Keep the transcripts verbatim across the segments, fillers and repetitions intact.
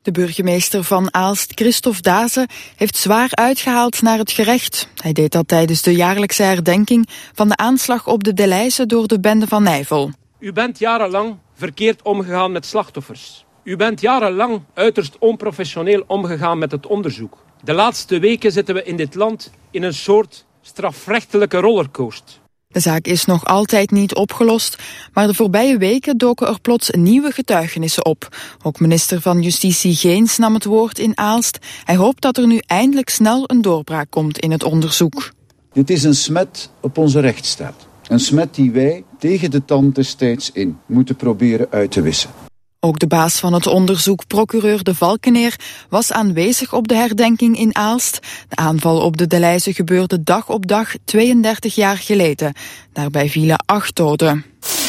De burgemeester van Aalst, Christophe Daze, heeft zwaar uitgehaald naar het gerecht. Hij deed dat tijdens de jaarlijkse herdenking van de aanslag op de Delhaize door de bende van Nijvel. U bent jarenlang verkeerd omgegaan met slachtoffers. U bent jarenlang uiterst onprofessioneel omgegaan met het onderzoek. De laatste weken zitten we in dit land in een soort strafrechtelijke rollercoaster. De zaak is nog altijd niet opgelost, maar de voorbije weken doken er plots nieuwe getuigenissen op. Ook minister van Justitie Geens nam het woord in Aalst. Hij hoopt dat er nu eindelijk snel een doorbraak komt in het onderzoek. Dit is een smet op onze rechtsstaat. Een smet die wij tegen de tand destijds in moeten proberen uit te wissen. Ook de baas van het onderzoek, procureur De Valkeneer, was aanwezig op de herdenking in Aalst. De aanval op de Delhaize gebeurde dag op dag tweeëndertig jaar geleden. Daarbij vielen acht doden.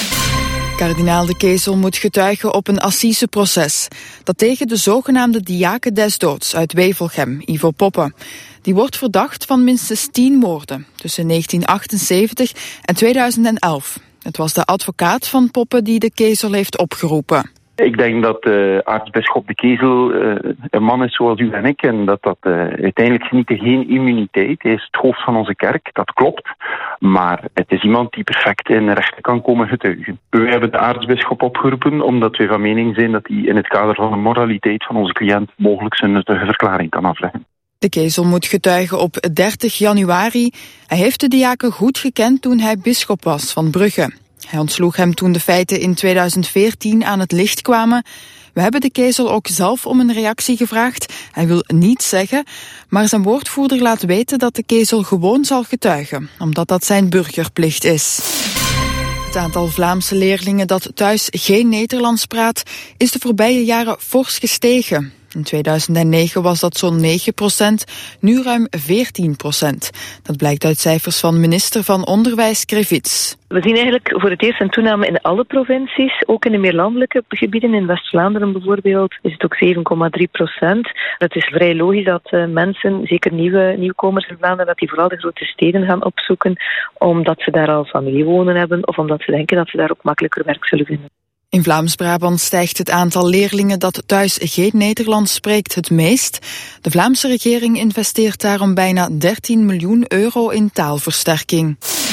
Kardinaal De Kezel moet getuigen op een assiseproces. Dat tegen de zogenaamde diaken des doods uit Wevelgem, Ivo Poppe. Die wordt verdacht van minstens tien moorden tussen negentien achtenzeventig en tweeduizend elf. Het was de advocaat van Poppe die De Kezel heeft opgeroepen. Ik denk dat uh, aartsbisschop De Kezel uh, een man is zoals u en ik en dat dat uh, uiteindelijk geniet geen immuniteit. Hij is het hoofd van onze kerk, dat klopt. Maar het is iemand die perfect in rechten kan komen getuigen. We hebben de aartsbisschop opgeroepen omdat we van mening zijn dat hij in het kader van de moraliteit van onze cliënt mogelijk zijn nuttige verklaring kan afleggen. De Kezel moet getuigen op dertig januari. Hij heeft de diaken goed gekend toen hij bisschop was van Brugge. Hij ontsloeg hem toen de feiten in tweeduizend veertien aan het licht kwamen. We hebben De Kezel ook zelf om een reactie gevraagd. Hij wil niets zeggen, maar zijn woordvoerder laat weten dat De Kezel gewoon zal getuigen, omdat dat zijn burgerplicht is. Het aantal Vlaamse leerlingen dat thuis geen Nederlands praat, is de voorbije jaren fors gestegen. In tweeduizend negen was dat zo'n negen procent, nu ruim veertien procent. Dat blijkt uit cijfers van minister van Onderwijs Krevits. We zien eigenlijk voor het eerst een toename in alle provincies, ook in de meer landelijke gebieden. In West-Vlaanderen bijvoorbeeld is het ook zeven komma drie procent. Het is vrij logisch dat uh, mensen, zeker nieuwe nieuwkomers in Vlaanderen, dat die vooral de grote steden gaan opzoeken, omdat ze daar al familie wonen hebben of omdat ze denken dat ze daar ook makkelijker werk zullen vinden. In Vlaams-Brabant stijgt het aantal leerlingen dat thuis geen Nederlands spreekt het meest. De Vlaamse regering investeert daarom bijna dertien miljoen euro in taalversterking.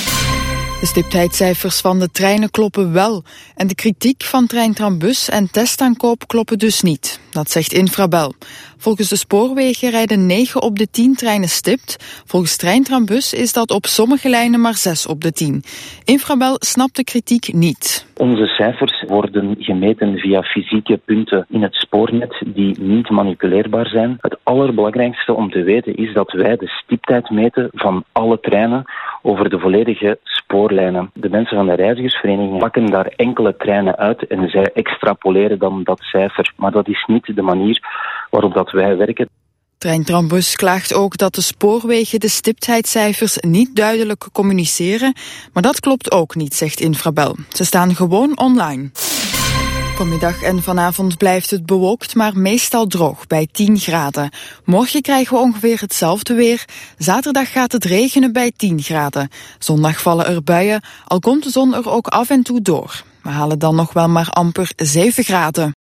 De stiptheidscijfers van de treinen kloppen wel. En de kritiek van Trein Trambus en testaankoop kloppen dus niet. Dat zegt Infrabel. Volgens de spoorwegen rijden negen op de tien treinen stipt. Volgens Trein Trambus is dat op sommige lijnen maar zes op de tien. Infrabel snapt de kritiek niet. Onze cijfers worden gemeten via fysieke punten in het spoornet die niet manipuleerbaar zijn. Het allerbelangrijkste om te weten is dat wij de stiptheid meten van alle treinen over de volledige spoorlijnen. De mensen van de reizigersvereniging pakken daar enkele treinen uit en zij extrapoleren dan dat cijfer. Maar dat is niet de manier waarop dat wij werken. Trein Trambus klaagt ook dat de spoorwegen de stiptheidscijfers niet duidelijk communiceren, maar dat klopt ook niet, zegt Infrabel. Ze staan gewoon online. Vanmiddag en vanavond blijft het bewolkt, maar meestal droog bij tien graden. Morgen krijgen we ongeveer hetzelfde weer. Zaterdag gaat het regenen bij tien graden. Zondag vallen er buien, al komt de zon er ook af en toe door. We halen dan nog wel maar amper zeven graden.